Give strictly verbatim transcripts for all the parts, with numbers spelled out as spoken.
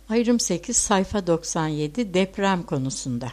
Ayrım sekiz sayfa doksan yedi deprem konusunda.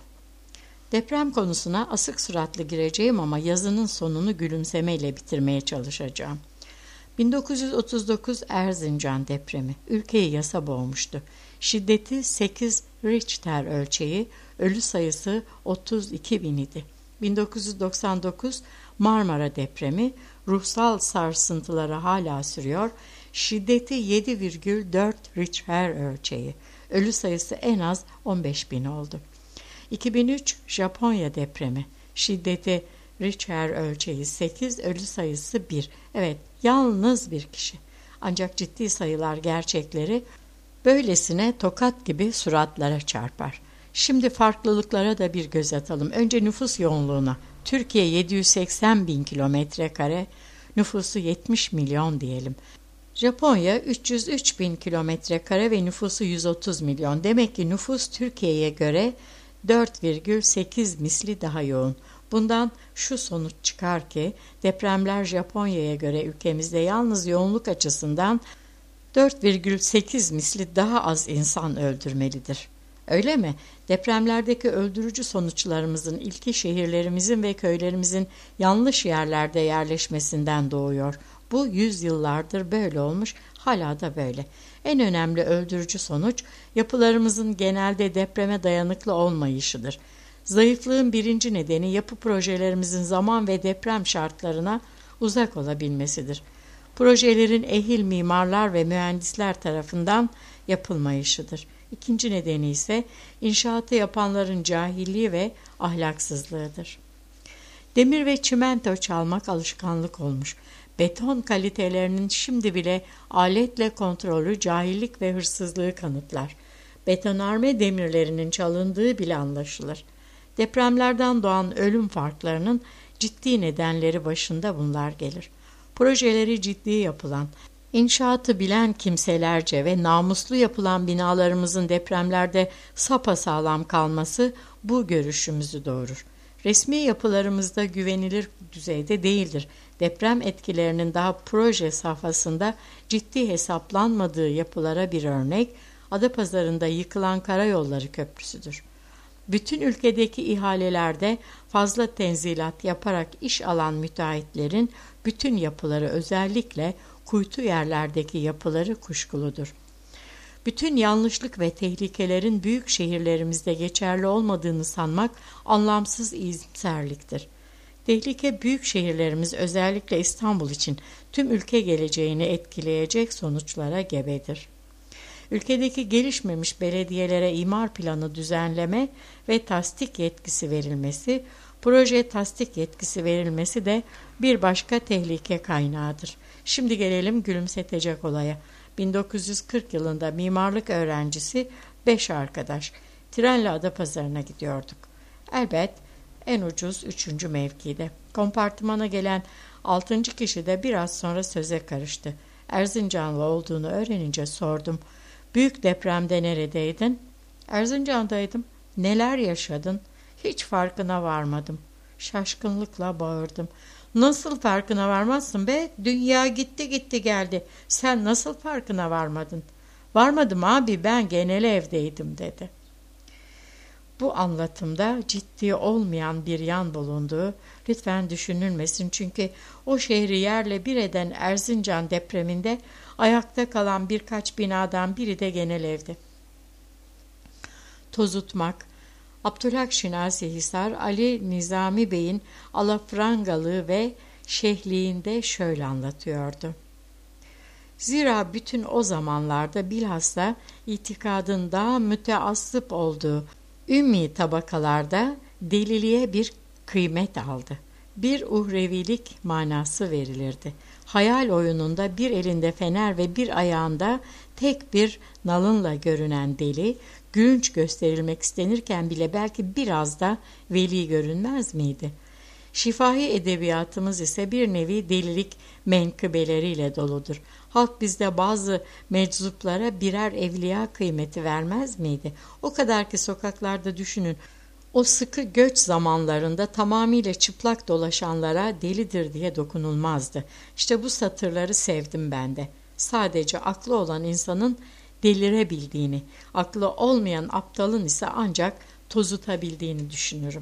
Deprem konusuna asık suratlı gireceğim ama yazının sonunu gülümsemeyle bitirmeye çalışacağım. bin dokuz yüz otuz dokuz Erzincan depremi ülkeyi yasa boğmuştu. Şiddeti sekiz Richter ölçeği, ölü sayısı otuz iki bin idi. bin dokuz yüz doksan dokuz Marmara depremi ruhsal sarsıntıları hala sürüyor. Şiddeti yedi virgül dört Richter ölçeği, ölü sayısı en az on beş bin oldu. iki bin üç Japonya depremi şiddeti Richter ölçeği sekiz, ölü sayısı bir. Evet, yalnız bir kişi. Ancak ciddi sayılar gerçekleri böylesine tokat gibi suratlara çarpar. Şimdi farklılıklara da bir göz atalım. Önce nüfus yoğunluğuna. Türkiye yedi yüz seksen bin kilometre kare, nüfusu yetmiş milyon diyelim. Japonya üç yüz üç bin kilometre kare ve nüfusu yüz otuz milyon. Demek ki nüfus Türkiye'ye göre dört virgül sekiz misli daha yoğun. Bundan şu sonuç çıkar ki depremler Japonya'ya göre ülkemizde yalnız yoğunluk açısından dört virgül sekiz misli daha az insan öldürmelidir. Öyle mi? Depremlerdeki öldürücü sonuçlarımızın ilki şehirlerimizin ve köylerimizin yanlış yerlerde yerleşmesinden doğuyor. Bu yüzyıllardır böyle olmuş, hala da böyle. En önemli öldürücü sonuç yapılarımızın genelde depreme dayanıklı olmayışıdır. Zayıflığın birinci nedeni yapı projelerimizin zaman ve deprem şartlarına uzak olabilmesidir. Projelerin ehil mimarlar ve mühendisler tarafından yapılmayışıdır. İkinci nedeni ise inşaatı yapanların cahilliği ve ahlaksızlığıdır. Demir ve çimento çalmak alışkanlık olmuş. Beton kalitelerinin şimdi bile aletle kontrolü cahillik ve hırsızlığı kanıtlar. Betonarme demirlerinin çalındığı bile anlaşılır. Depremlerden doğan ölüm farklarının ciddi nedenleri başında bunlar gelir. Projeleri ciddi yapılan, inşaatı bilen kimselerce ve namuslu yapılan binalarımızın depremlerde sapasağlam kalması bu görüşümüzü doğurur. Resmi yapılarımızda güvenilir düzeyde değildir. Deprem etkilerinin daha proje safhasında ciddi hesaplanmadığı yapılara bir örnek, Adapazarı'nda yıkılan Karayolları Köprüsü'dür. Bütün ülkedeki ihalelerde fazla tenzilat yaparak iş alan müteahhitlerin bütün yapıları, özellikle kuytu yerlerdeki yapıları kuşkuludur. Bütün yanlışlık ve tehlikelerin büyük şehirlerimizde geçerli olmadığını sanmak anlamsız iyimserliktir. Tehlike büyük şehirlerimiz, özellikle İstanbul için tüm ülke geleceğini etkileyecek sonuçlara gebedir. Ülkedeki gelişmemiş belediyelere imar planı düzenleme ve tasdik yetkisi verilmesi, proje tasdik yetkisi verilmesi de bir başka tehlike kaynağıdır. Şimdi gelelim gülümsetecek olaya. bin dokuz yüz kırk yılında mimarlık öğrencisi beş arkadaş trenle Adapazarı'na gidiyorduk. Elbet en ucuz üçüncü mevkide. Kompartımana gelen altıncı kişi de biraz sonra söze karıştı. Erzincanlı olduğunu öğrenince sordum. Büyük depremde neredeydin? Erzincan'daydım. Neler yaşadın? Hiç farkına varmadım. Şaşkınlıkla bağırdım. Nasıl farkına varmazsın be? Dünya gitti gitti geldi. Sen nasıl farkına varmadın? Varmadım abi, ben genel evdeydim dedi. Bu anlatımda ciddi olmayan bir yan bulunduğu lütfen düşünülmesin, çünkü o şehri yerle bir eden Erzincan depreminde ayakta kalan birkaç binadan biri de genel evdi. Tozutmak, Abdülhak Şinasi Hisar, Ali Nizami Bey'in alafrangalığı ve şehliğinde şöyle anlatıyordu. Zira bütün o zamanlarda bilhassa itikadın daha müteassıp olduğu ümmi tabakalarda deliliğe bir kıymet aldı. Bir uhrevilik manası verilirdi. Hayal oyununda bir elinde fener ve bir ayağında tek bir nalınla görünen deli, gülünç gösterilmek istenirken bile belki biraz da veli görünmez miydi? Şifahi edebiyatımız ise bir nevi delilik menkıbeleriyle doludur. Halk bizde bazı meczuplara birer evliya kıymeti vermez miydi? O kadar ki sokaklarda düşünün, o sıkı göç zamanlarında tamamıyla çıplak dolaşanlara delidir diye dokunulmazdı. İşte bu satırları sevdim ben de. Sadece aklı olan insanın delirebildiğini, aklı olmayan aptalın ise ancak tozutabildiğini düşünürüm.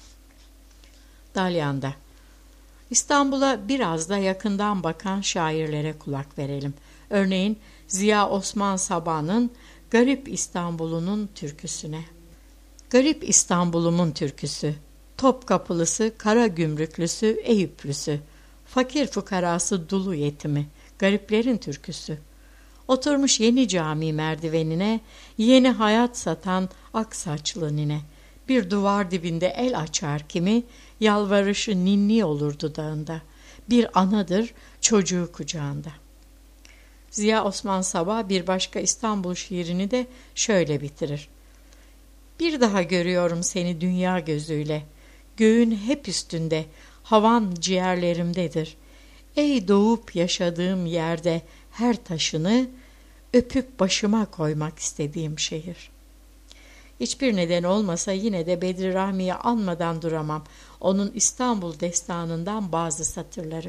Dalyan'da. İstanbul'a biraz da yakından bakan şairlere kulak verelim. Örneğin Ziya Osman Sabah'ın Garip İstanbul'unun türküsüne. Garip İstanbul'umun türküsü, Topkapılısı, Karagümrüklüsü, Eyüplüsü, fakir fukarası dulu yetimi, gariplerin türküsü. Oturmuş yeni cami merdivenine, yeni hayat satan ak saçlı nine. Bir duvar dibinde el açar kimi, yalvarışı ninni olur dudağında. Bir anadır çocuğu kucağında. Ziya Osman Sabah bir başka İstanbul şiirini de şöyle bitirir. Bir daha görüyorum seni dünya gözüyle. Göğün hep üstünde, havan ciğerlerimdedir. Ey doğup yaşadığım yerde her taşını öpüp başıma koymak istediğim şehir. Hiçbir neden olmasa yine de Bedri Rahmi'yi anmadan duramam. Onun İstanbul destanından bazı satırları.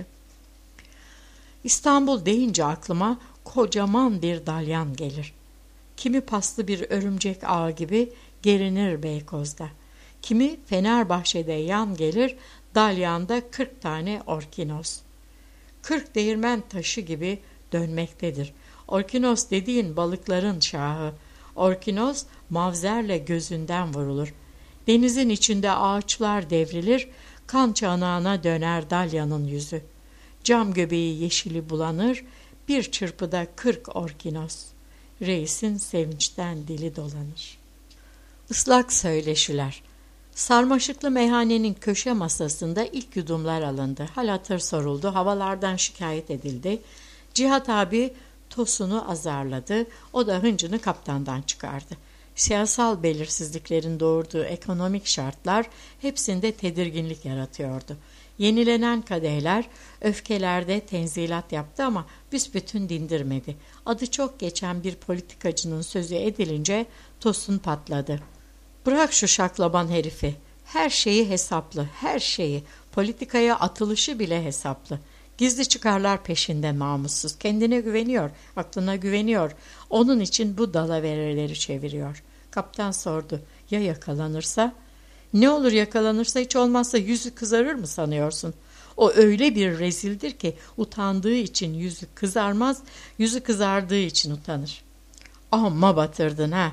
İstanbul deyince aklıma kocaman bir dalyan gelir. Kimi paslı bir örümcek ağı gibi gerinir Beykoz'da. Kimi Fenerbahçe'de yan gelir, dalyanda kırk tane orkinos. Kırk değirmen taşı gibi dönmektedir. Orkinos dediğin balıkların şahı. Orkinos mavzerle gözünden vurulur. Denizin içinde ağaçlar devrilir, kan çanağına döner dalyanın yüzü. Cam göbeği yeşili bulanır, bir çırpıda kırk orkinos. Reisin sevinçten dili dolanır. Islak söyleşiler. Sarmaşıklı meyhanenin köşe masasında ilk yudumlar alındı. Hal hatır soruldu, havalardan şikayet edildi. Cihat abi tosunu azarladı, o da hıncını kaptandan çıkardı. Siyasal belirsizliklerin doğurduğu ekonomik şartlar hepsinde tedirginlik yaratıyordu. Yenilenen kadehler öfkelerde tenzilat yaptı ama büsbütün dindirmedi. Adı çok geçen bir politikacının sözü edilince tosun patladı. Bırak şu şaklaban herifi. Her şeyi hesaplı, her şeyi. Politikaya atılışı bile hesaplı. Gizli çıkarlar peşinde namussuz. Kendine güveniyor, aklına güveniyor. Onun için bu dalavereleri çeviriyor. Kaptan sordu. Ya yakalanırsa? Ne olur yakalanırsa, hiç olmazsa yüzü kızarır mı sanıyorsun? O öyle bir rezildir ki utandığı için yüzü kızarmaz, yüzü kızardığı için utanır. Amma batırdın ha.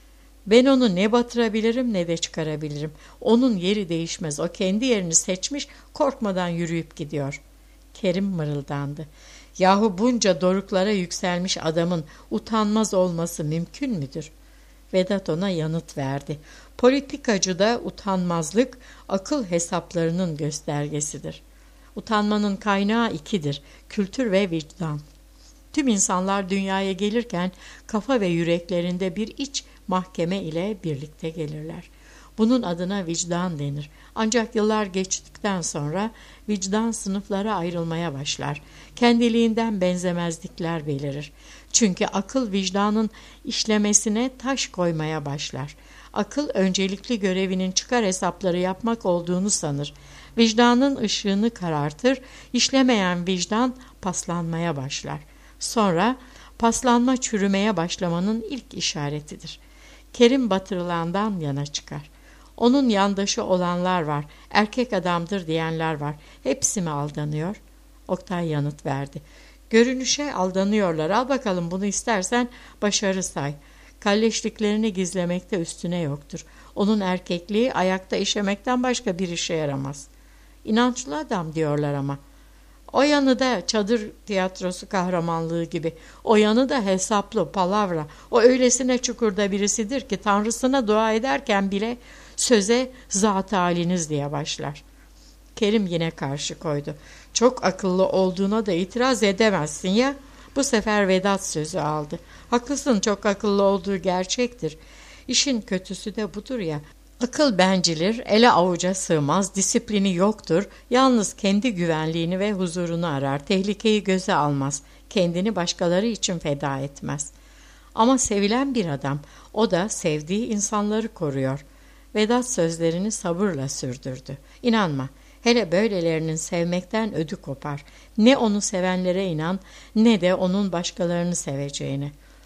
Ben onu ne batırabilirim ne de çıkarabilirim. Onun yeri değişmez. O kendi yerini seçmiş, korkmadan yürüyüp gidiyor. Kerim mırıldandı. Yahu bunca doruklara yükselmiş adamın utanmaz olması mümkün müdür? Vedat ona yanıt verdi. Politikacıda utanmazlık akıl hesaplarının göstergesidir. Utanmanın kaynağı ikidir: kültür ve vicdan. Tüm insanlar dünyaya gelirken kafa ve yüreklerinde bir iç mahkeme ile birlikte gelirler. Bunun adına vicdan denir. Ancak yıllar geçtikten sonra vicdan sınıflara ayrılmaya başlar. Kendiliğinden benzemezlikler belirir. Çünkü akıl vicdanın işlemesine taş koymaya başlar. Akıl öncelikli görevinin çıkar hesapları yapmak olduğunu sanır. Vicdanın ışığını karartır, işlemeyen vicdan paslanmaya başlar. Sonra paslanma çürümeye başlamanın ilk işaretidir. Kerim batırılandan yana çıkar. Onun yandaşı olanlar var, erkek adamdır diyenler var. Hepsi mi aldanıyor? Oktay yanıt verdi. Görünüşe aldanıyorlar. Al bakalım, bunu istersen başarı say. Kalleşliklerini gizlemekte üstüne yoktur. Onun erkekliği ayakta işemekten başka bir işe yaramaz. İnançlı adam diyorlar ama. O yanı da çadır tiyatrosu kahramanlığı gibi. O yanı da hesaplı, palavra. O öylesine çukurda birisidir ki Tanrısına dua ederken bile söze zat-ı haliniz diye başlar. Kerim yine karşı koydu. Çok akıllı olduğuna da itiraz edemezsin ya. Bu sefer Vedat sözü aldı. Haklısın, çok akıllı olduğu gerçektir. İşin kötüsü de budur ya. Akıl bencilir, ele avuca sığmaz, disiplini yoktur, yalnız kendi güvenliğini ve huzurunu arar, tehlikeyi göze almaz, kendini başkaları için feda etmez. Ama sevilen bir adam, o da sevdiği insanları koruyor. Vedat sözlerini sabırla sürdürdü. İnanma, hele böylelerinin sevmekten ödü kopar. Ne onu sevenlere inan, ne de onun başkalarını seveceğine.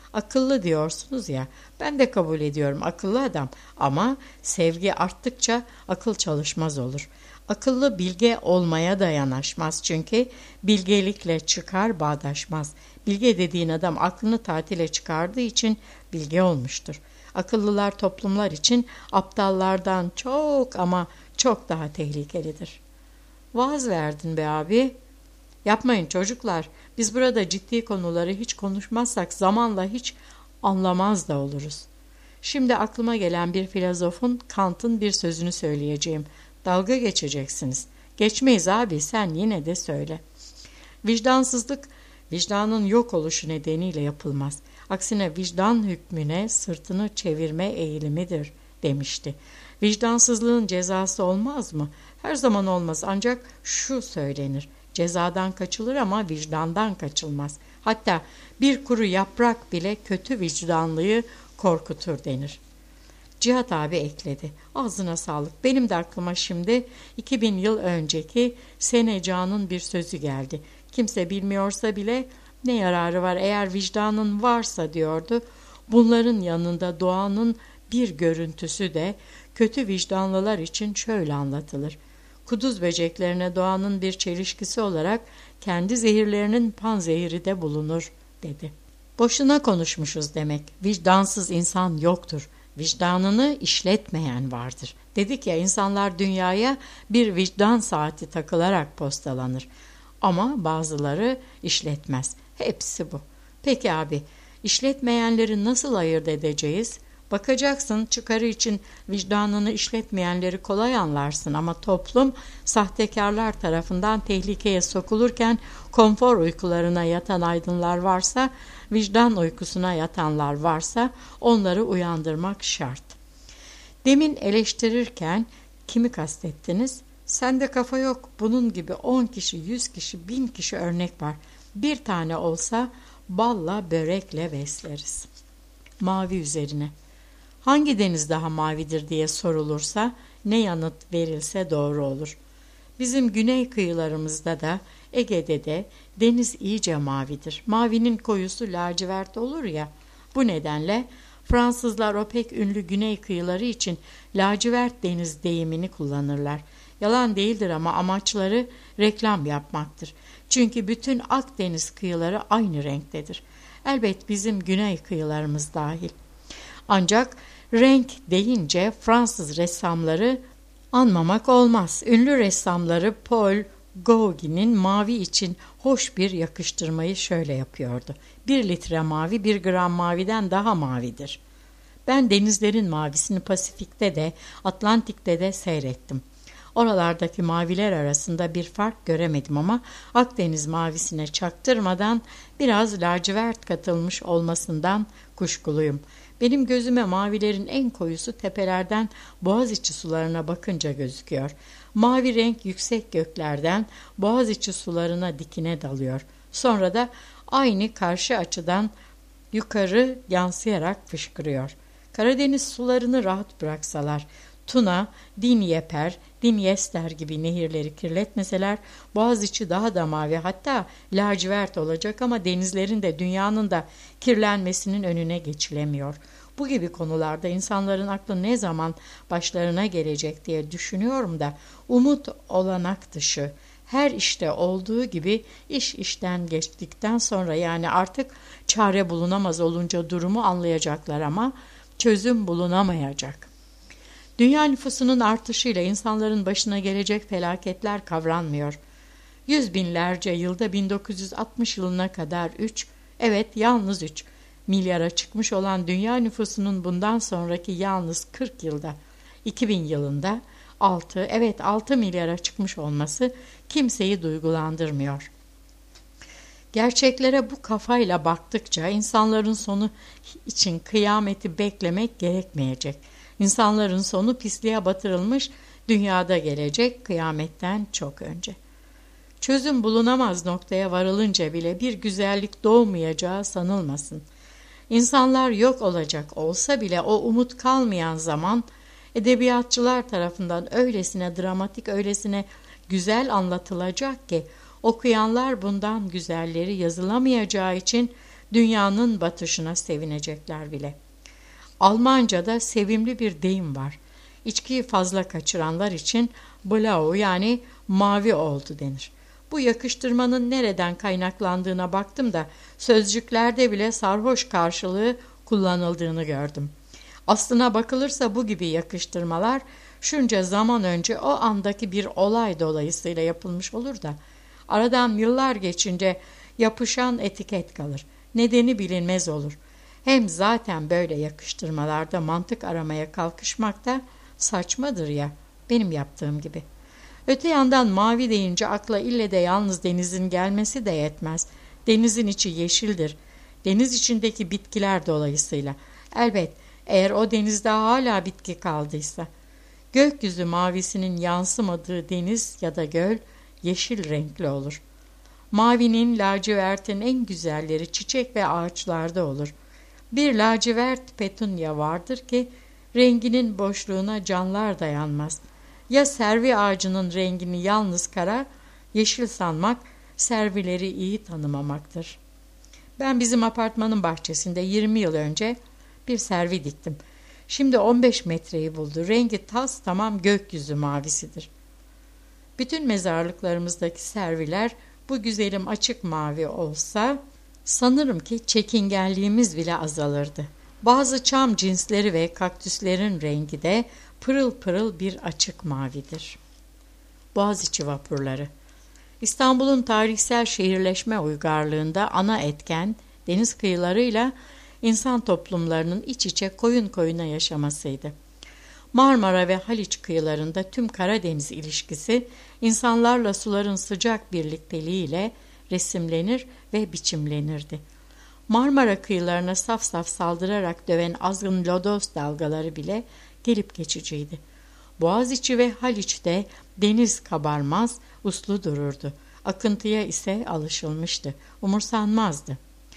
Akıllı diyorsunuz ya, ben de kabul ediyorum akıllı adam ama sevgi arttıkça akıl çalışmaz olur. Akıllı bilge olmaya da yanaşmaz çünkü bilgelikle çıkar bağdaşmaz. Bilge dediğin adam aklını tatile çıkardığı için bilge olmuştur. Akıllılar toplumlar için aptallardan çok ama çok daha tehlikelidir. Vaaz verdin be abi. Yapmayın çocuklar. Biz burada ciddi konuları hiç konuşmazsak zamanla hiç anlamaz da oluruz. Şimdi aklıma gelen bir filozofun, Kant'ın bir sözünü söyleyeceğim. Dalga geçeceksiniz. Geçmeyiz abi, sen yine de söyle. Vicdansızlık, vicdanın yok oluşu nedeniyle yapılmaz. Aksine vicdan hükmüne sırtını çevirme eğilimidir demişti. Vicdansızlığın cezası olmaz mı? Her zaman olmaz, ancak şu söylenir. Cezadan kaçılır ama vicdandan kaçılmaz. Hatta bir kuru yaprak bile kötü vicdanlıyı korkutur denir. Cihat abi ekledi. Ağzına sağlık. Benim de aklıma şimdi iki bin yıl önceki Seneca'nın bir sözü geldi. Kimse bilmiyorsa bile ne yararı var eğer vicdanın varsa diyordu. Bunların yanında doğanın bir görüntüsü de kötü vicdanlılar için şöyle anlatılır. Kuduz böceklerine doğanın bir çelişkisi olarak kendi zehirlerinin panzehiri de bulunur dedi. Boşuna konuşmuşuz demek. Vicdansız insan yoktur. Vicdanını işletmeyen vardır. Dedik ya, insanlar dünyaya bir vicdan saati takılarak postalanır. Ama bazıları işletmez. Hepsi bu. Peki abi, işletmeyenleri nasıl ayırt edeceğiz? Bakacaksın, çıkarı için vicdanını işletmeyenleri kolay anlarsın ama toplum sahtekarlar tarafından tehlikeye sokulurken konfor uykularına yatan aydınlar varsa, vicdan uykusuna yatanlar varsa onları uyandırmak şart. Demin eleştirirken kimi kastettiniz? Sende kafa yok. Bunun gibi on kişi, yüz kişi, bin kişi örnek var. Bir tane olsa balla börekle besleriz. Mavi üzerine. Hangi deniz daha mavidir diye sorulursa ne yanıt verilse doğru olur. Bizim güney kıyılarımızda da Ege'de de deniz iyice mavidir. Mavinin koyusu lacivert olur ya. Bu nedenle Fransızlar o pek ünlü güney kıyıları için lacivert deniz deyimini kullanırlar. Yalan değildir ama amaçları reklam yapmaktır. Çünkü bütün Akdeniz kıyıları aynı renktedir. Elbet bizim güney kıyılarımız dahil. Ancak renk deyince Fransız ressamları anmamak olmaz. Ünlü ressamları Paul Gauguin'in mavi için hoş bir yakıştırmayı şöyle yapıyordu. Bir litre mavi bir gram maviden daha mavidir. Ben denizlerin mavisini Pasifik'te de Atlantik'te de seyrettim. Oralardaki maviler arasında bir fark göremedim ama Akdeniz mavisine çaktırmadan biraz lacivert katılmış olmasından kuşkuluyum. Benim gözüme mavilerin en koyusu tepelerden Boğaziçi sularına bakınca gözüküyor. Mavi renk yüksek göklerden Boğaziçi sularına dikine dalıyor. Sonra da aynı karşı açıdan yukarı yansıyarak fışkırıyor. Karadeniz sularını rahat bıraksalar, Tuna, Dinyeper, Dinyester gibi nehirleri kirletmeseler Boğaziçi daha da mavi, hatta lacivert olacak ama denizlerin de dünyanın da kirlenmesinin önüne geçilemiyor. Bu gibi konularda insanların aklı ne zaman başlarına gelecek diye düşünüyorum da umut olanak dışı. Her işte olduğu gibi iş işten geçtikten sonra, yani artık çare bulunamaz olunca durumu anlayacaklar ama çözüm bulunamayacak. Dünya nüfusunun artışıyla insanların başına gelecek felaketler kavranmıyor. Yüz binlerce yılda bin dokuz yüz altmış yılına kadar üç, evet yalnız üç milyara çıkmış olan dünya nüfusunun bundan sonraki yalnız kırk yılda, iki bin yılında altı, evet altı milyara çıkmış olması kimseyi duygulandırmıyor. Gerçeklere bu kafayla baktıkça insanların sonu için kıyameti beklemek gerekmeyecek. İnsanların sonu pisliğe batırılmış dünyada gelecek kıyametten çok önce. Çözüm bulunamaz noktaya varılınca bile bir güzellik doğmayacağı sanılmasın. İnsanlar yok olacak olsa bile o umut kalmayan zaman edebiyatçılar tarafından öylesine dramatik, öylesine güzel anlatılacak ki okuyanlar bundan güzelleri yazılamayacağı için dünyanın batışına sevinecekler bile. Almanca'da sevimli bir deyim var. İçkiyi fazla kaçıranlar için blau yani mavi oldu denir. Bu yakıştırmanın nereden kaynaklandığına baktım da sözcüklerde bile sarhoş karşılığı kullanıldığını gördüm. Aslına bakılırsa bu gibi yakıştırmalar şunca zaman önce o andaki bir olay dolayısıyla yapılmış olur da aradan yıllar geçince yapışan etiket kalır. Nedeni bilinmez olur. Hem zaten böyle yakıştırmalarda mantık aramaya kalkışmak da saçmadır ya, benim yaptığım gibi. Öte yandan mavi deyince akla ille de yalnız denizin gelmesi de yetmez. Denizin içi yeşildir. Deniz içindeki bitkiler dolayısıyla. Elbet eğer o denizde hala bitki kaldıysa. Gökyüzü mavisinin yansımadığı deniz ya da göl yeşil renkli olur. Mavinin, lacivertin en güzelleri çiçek ve ağaçlarda olur. Bir lacivert petunya vardır ki renginin boşluğuna canlar dayanmaz. Ya servi ağacının rengini yalnız kara, yeşil sanmak, servileri iyi tanımamaktır. Ben bizim apartmanın bahçesinde yirmi yıl önce bir servi diktim. Şimdi on beş metreyi buldu. Rengi tas tamam gökyüzü mavisidir. Bütün mezarlıklarımızdaki serviler bu güzelim açık mavi olsa sanırım ki çekingenliğimiz bile azalırdı. Bazı çam cinsleri ve kaktüslerin rengi de pırıl pırıl bir açık mavidir. Boğaziçi vapurları. İstanbul'un tarihsel şehirleşme uygarlığında ana etken deniz kıyılarıyla insan toplumlarının iç içe koyun koyuna yaşamasıydı. Marmara ve Haliç kıyılarında tüm Karadeniz ilişkisi insanlarla suların sıcak birlikteliğiyle resimlenir ve biçimlenirdi. Marmara kıyılarına saf saf saldırarak döven azgın lodos dalgaları bile gelip geçiciydi. Boğaziçi ve Haliç'te deniz kabarmaz, uslu dururdu. Akıntıya ise alışılmıştı, umursanmazdı.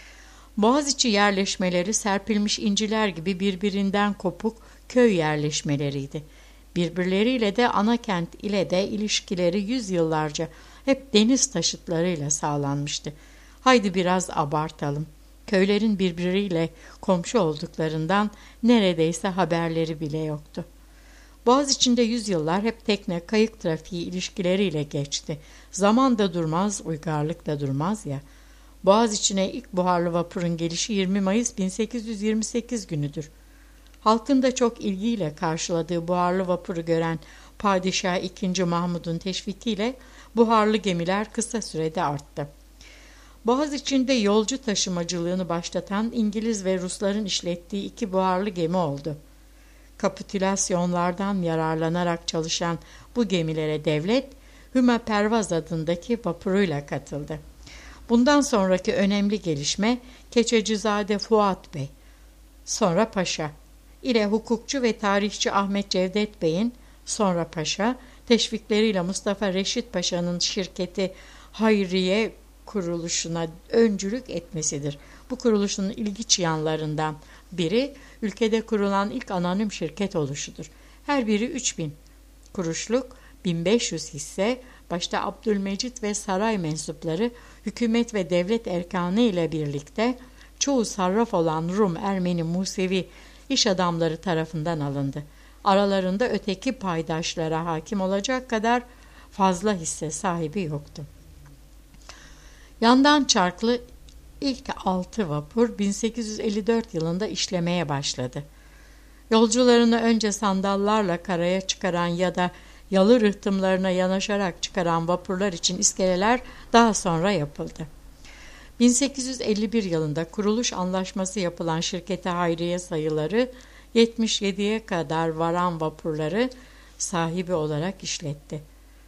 Boğaziçi yerleşmeleri serpilmiş inciler gibi birbirinden kopuk köy yerleşmeleriydi. Birbirleriyle de ana kent ile de ilişkileri yüzyıllarca hep deniz taşıtlarıyla sağlanmıştı. Haydi biraz abartalım. Köylerin birbiriyle komşu olduklarından neredeyse haberleri bile yoktu. Boğaziçi'nde yüzyıllar hep tekne, kayık trafiği ilişkileriyle geçti. Zaman da durmaz, uygarlık da durmaz ya. Boğaziçi'ne ilk buharlı vapurun gelişi yirmi Mayıs bin sekiz yüz yirmi sekiz günüdür. Halkın da çok ilgiyle karşıladığı buharlı vapuru gören Padişah ikinci. Mahmud'un teşvikiyle buharlı gemiler kısa sürede arttı. Boğaziçi'nde yolcu taşımacılığını başlatan İngiliz ve Rusların işlettiği iki buharlı gemi oldu. Kapitülasyonlardan yararlanarak çalışan bu gemilere devlet, Hümapervaz adındaki vapuruyla katıldı. Bundan sonraki önemli gelişme Keçecizade Fuat Bey, sonra Paşa ile hukukçu ve tarihçi Ahmet Cevdet Bey'in, sonra Paşa, teşvikleriyle Mustafa Reşit Paşa'nın şirketi Hayriye kuruluşuna öncülük etmesidir. Bu kuruluşun ilginç yanlarından biri, ülkede kurulan ilk anonim şirket oluşudur. Her biri üç bin kuruşluk, bin beş yüz hisse, başta Abdülmecit ve saray mensupları, hükümet ve devlet erkanı ile birlikte çoğu sarraf olan Rum, Ermeni, Musevi iş adamları tarafından alındı. Aralarında öteki paydaşlara hakim olacak kadar fazla hisse sahibi yoktu. Yandan çarklı ilk altı vapur bin sekiz yüz elli dört yılında işlemeye başladı. Yolcularını önce sandallarla karaya çıkaran ya da yalı rıhtımlarına yanaşarak çıkaran vapurlar için iskeleler daha sonra yapıldı. bin sekiz yüz elli bir yılında kuruluş anlaşması yapılan şirkete Hayriye sayıları yetmiş yediye kadar varan vapurları sahibi olarak işletti.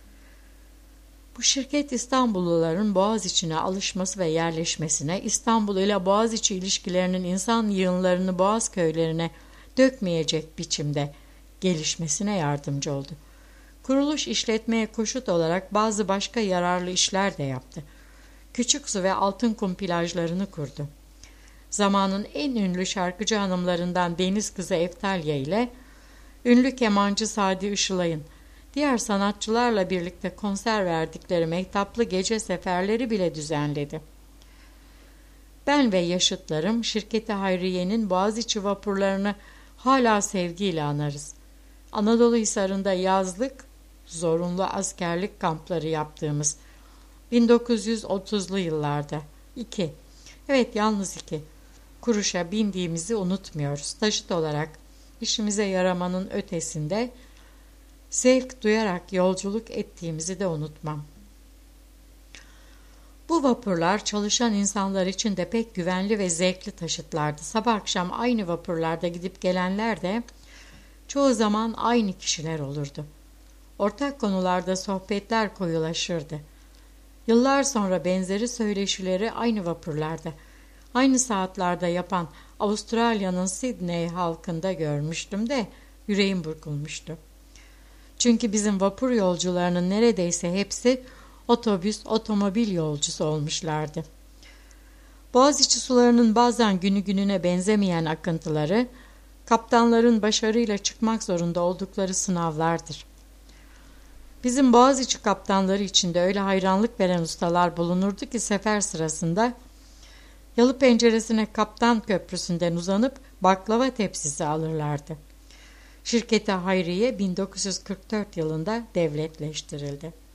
Bu şirket İstanbulluların Boğaziçi'ne alışması ve yerleşmesine, İstanbul ile Boğaziçi ilişkilerinin insan yığınlarını Boğaz köylerine dökmeyecek biçimde gelişmesine yardımcı oldu. Kuruluş işletmeye koşut olarak bazı başka yararlı işler de yaptı. Küçüksu ve Altınkum plajlarını kurdu. Zamanın en ünlü şarkıcı hanımlarından deniz kızı Eftalya ile ünlü kemancı Sadi Işılay'ın diğer sanatçılarla birlikte konser verdikleri mehtaplı gece seferleri bile düzenledi. Ben ve yaşıtlarım Şirket-i Hayriye'nin Boğaziçi vapurlarını hala sevgiyle anarız. Anadolu Hisarı'nda yazlık, zorunlu askerlik kampları yaptığımız bin dokuz yüz otuzlu yıllarda. iki. Evet, yalnız iki. Kuruşa bindiğimizi unutmuyoruz. Taşıt olarak işimize yaramanın ötesinde zevk duyarak yolculuk ettiğimizi de unutmam. Bu vapurlar çalışan insanlar için de pek güvenli ve zevkli taşıtlardı. Sabah akşam aynı vapurlarda gidip gelenler de çoğu zaman aynı kişiler olurdu. Ortak konularda sohbetler koyulaşırdı. Yıllar sonra benzeri söyleşileri aynı vapurlarda, aynı saatlerde yapan Avustralya'nın Sydney halkında görmüştüm de yüreğim burkulmuştu. Çünkü bizim vapur yolcularının neredeyse hepsi otobüs, otomobil yolcusu olmuşlardı. Boğaziçi sularının bazen günü gününe benzemeyen akıntıları, kaptanların başarıyla çıkmak zorunda oldukları sınavlardır. Bizim Boğaziçi kaptanları içinde öyle hayranlık veren ustalar bulunurdu ki sefer sırasında yalı penceresine kaptan köprüsünden uzanıp baklava tepsisi alırlardı. Şirket-i Hayriye bin dokuz yüz kırk dört yılında devletleştirildi.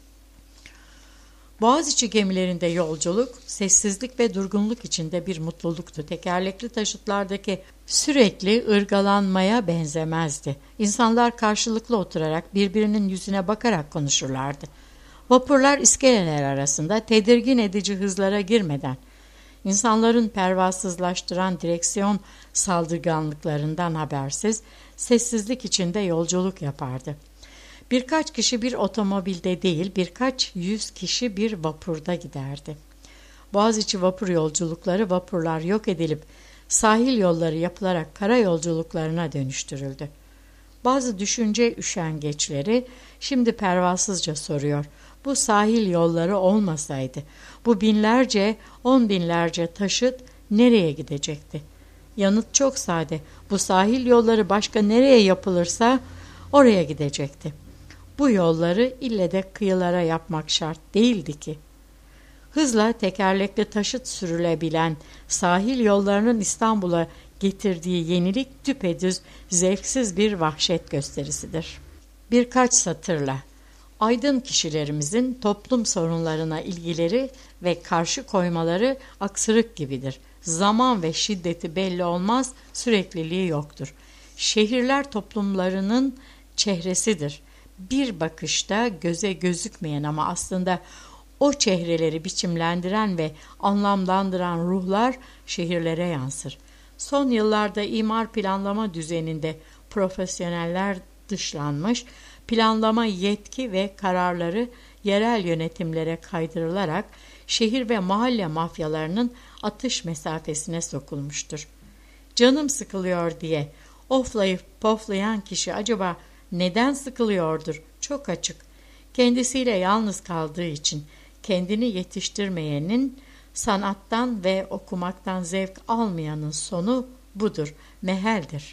Boğaziçi gemilerinde yolculuk, sessizlik ve durgunluk içinde bir mutluluktu. Tekerlekli taşıtlardaki sürekli ırgalanmaya benzemezdi. İnsanlar karşılıklı oturarak birbirinin yüzüne bakarak konuşurlardı. Vapurlar iskeleler arasında tedirgin edici hızlara girmeden, insanların pervasızlaştıran direksiyon saldırganlıklarından habersiz, sessizlik içinde yolculuk yapardı. Birkaç kişi bir otomobilde değil, birkaç yüz kişi bir vapurda giderdi. Boğaziçi vapur yolculukları vapurlar yok edilip sahil yolları yapılarak kara yolculuklarına dönüştürüldü. Bazı düşünce üşengeçleri şimdi pervasızca soruyor. Bu sahil yolları olmasaydı bu binlerce, on binlerce taşıt nereye gidecekti? Yanıt çok sade. Bu sahil yolları başka nereye yapılırsa oraya gidecekti. Bu yolları ille de kıyılara yapmak şart değildi ki. Hızla tekerlekli taşıt sürülebilen sahil yollarının İstanbul'a getirdiği yenilik düpedüz zevksiz bir vahşet gösterisidir. Birkaç satırla, aydın kişilerimizin toplum sorunlarına ilgileri ve karşı koymaları aksırık gibidir. Zaman ve şiddeti belli olmaz, sürekliliği yoktur. Şehirler toplumlarının çehresidir. Bir bakışta göze gözükmeyen ama aslında o çehreleri biçimlendiren ve anlamlandıran ruhlar şehirlere yansır. Son yıllarda imar planlama düzeninde profesyoneller dışlanmış, planlama yetki ve kararları yerel yönetimlere kaydırılarak şehir ve mahalle mafyalarının atış mesafesine sokulmuştur. Canım sıkılıyor diye oflayıp poflayan kişi acaba neden sıkılıyordur? Çok açık. Kendisiyle yalnız kaldığı için kendini yetiştirmeyenin, sanattan ve okumaktan zevk almayanın sonu budur, meheldir.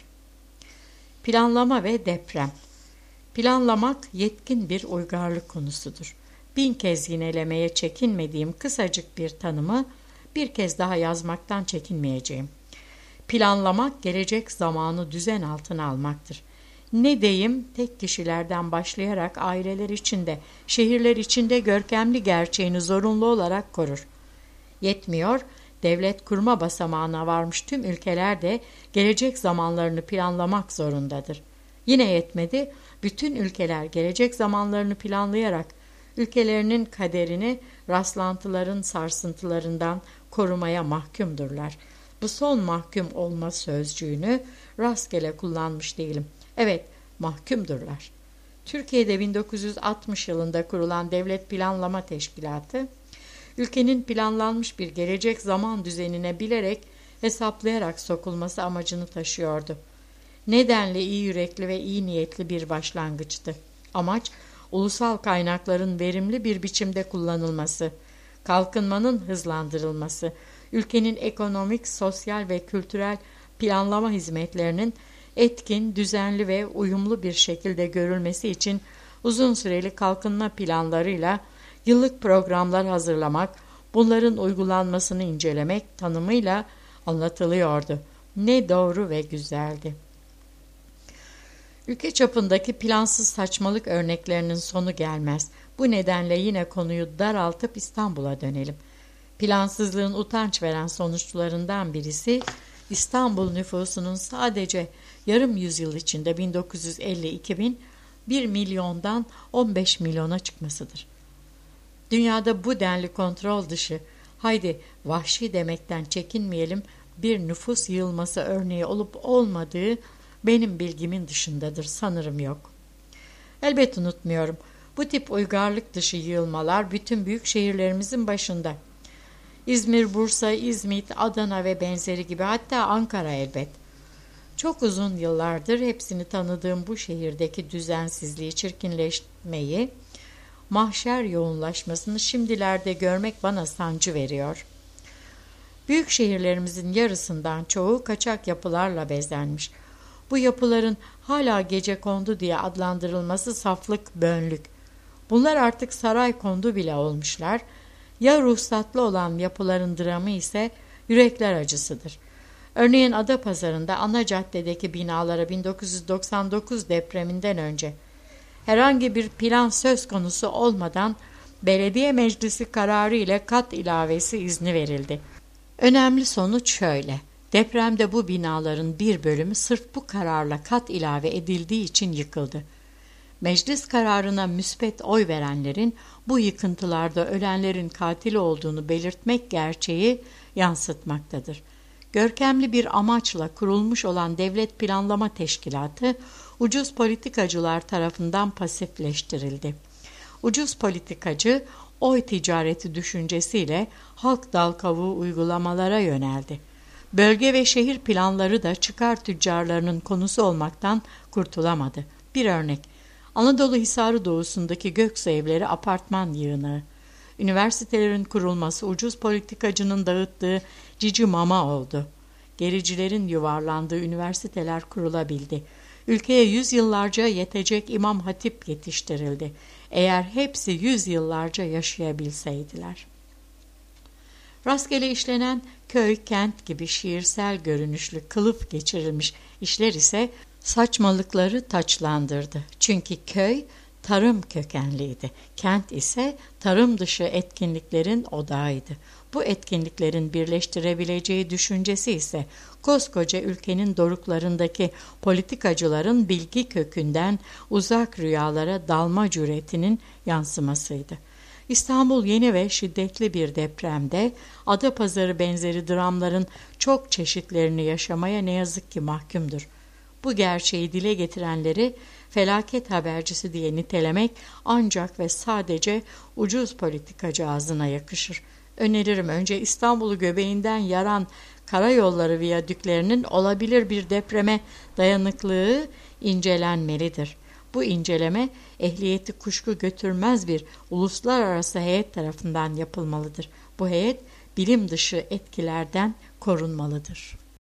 Planlama ve deprem. Planlamak yetkin bir uygarlık konusudur. Bin kez yinelemeye çekinmediğim kısacık bir tanımı bir kez daha yazmaktan çekinmeyeceğim. Planlamak gelecek zamanı düzen altına almaktır. Ne diyeyim, tek kişilerden başlayarak aileler içinde, şehirler içinde görkemli gerçeğini zorunlu olarak korur. Yetmiyor, devlet kurma basamağına varmış tüm ülkeler de gelecek zamanlarını planlamak zorundadır. Yine yetmedi, bütün ülkeler gelecek zamanlarını planlayarak ülkelerinin kaderini rastlantıların sarsıntılarından korumaya mahkumdurlar. Bu son mahkum olma sözcüğünü rastgele kullanmış değilim. Evet, mahkumdurlar. Türkiye'de bin dokuz yüz altmış yılında kurulan Devlet Planlama Teşkilatı, ülkenin planlanmış bir gelecek zaman düzenine bilerek, hesaplayarak sokulması amacını taşıyordu. Nedenle iyi yürekli ve iyi niyetli bir başlangıçtı. Amaç, ulusal kaynakların verimli bir biçimde kullanılması, kalkınmanın hızlandırılması, ülkenin ekonomik, sosyal ve kültürel planlama hizmetlerinin etkin, düzenli ve uyumlu bir şekilde görülmesi için uzun süreli kalkınma planlarıyla yıllık programlar hazırlamak, Bunların uygulanmasını incelemek tanımıyla anlatılıyordu. Ne doğru ve güzeldi. Ülke çapındaki plansız saçmalık örneklerinin sonu gelmez. Bu nedenle yine konuyu daraltıp İstanbul'a dönelim. Plansızlığın utanç veren sonuçlarından birisi İstanbul nüfusunun sadece yarım yüzyıl içinde bin dokuz yüz elli iki bin bir milyondan on beş milyona çıkmasıdır. Dünyada bu denli kontrol dışı, haydi vahşi demekten çekinmeyelim, bir nüfus yığılması örneği olup olmadığı benim bilgimin dışındadır, sanırım yok. Elbet unutmuyorum, bu tip uygarlık dışı yığılmalar bütün büyük şehirlerimizin başında. İzmir, Bursa, İzmit, Adana ve benzeri gibi, hatta Ankara elbet. Çok uzun yıllardır hepsini tanıdığım bu şehirdeki düzensizliği, çirkinleşmeyi, mahşer yoğunlaşmasını şimdilerde görmek bana sancı veriyor. Büyük şehirlerimizin yarısından çoğu kaçak yapılarla bezlenmiş. Bu yapıların hala gecekondu diye adlandırılması saflık, bönlük. Bunlar artık saraykondu bile olmuşlar. Ya ruhsatlı olan yapıların dramı ise yürekler acısıdır. Örneğin Adapazarı'nda ana caddedeki binalara bin dokuz yüz doksan dokuz depreminden önce herhangi bir plan söz konusu olmadan belediye meclisi kararı ile kat ilavesi izni verildi. Önemli sonuç şöyle: depremde bu binaların bir bölümü sırf bu kararla kat ilave edildiği için yıkıldı. Meclis kararına müspet oy verenlerin bu yıkıntılarda ölenlerin katili olduğunu belirtmek gerçeği yansıtmaktadır. Görkemli bir amaçla kurulmuş olan Devlet Planlama Teşkilatı, ucuz politikacılar tarafından pasifleştirildi. Ucuz politikacı, oy ticareti düşüncesiyle halk dal kavuğu uygulamalara yöneldi. Bölge ve şehir planları da çıkar tüccarlarının konusu olmaktan kurtulamadı. Bir örnek, Anadolu Hisarı doğusundaki Göksu Evleri apartman yığını. Üniversitelerin kurulması ucuz politikacının dağıttığı cici mama oldu. Gericilerin yuvarlandığı üniversiteler kurulabildi. Ülkeye yüzyıllarca yetecek imam hatip yetiştirildi. Eğer hepsi yüzyıllarca yaşayabilseydiler. Rastgele işlenen köy, kent gibi şiirsel görünüşlü, kılıf geçirilmiş işler ise saçmalıkları taçlandırdı. Çünkü köy tarım kökenliydi. Kent ise tarım dışı etkinliklerin odağıydı. Bu etkinliklerin birleştirebileceği düşüncesi ise koskoca ülkenin doruklarındaki politikacıların bilgi kökünden uzak rüyalara dalma cüretinin yansımasıydı. İstanbul yeni ve şiddetli bir depremde Adapazarı benzeri dramların çok çeşitlerini yaşamaya ne yazık ki mahkumdur. Bu gerçeği dile getirenleri felaket habercisi diye nitelemek ancak ve sadece ucuz politikacı ağzına yakışır. Öneririm, önce İstanbul'u göbeğinden yaran karayolları viyadüklerinin olabilir bir depreme dayanıklığı incelenmelidir. Bu inceleme ehliyeti kuşku götürmez bir uluslararası heyet tarafından yapılmalıdır. Bu heyet bilim dışı etkilerden korunmalıdır.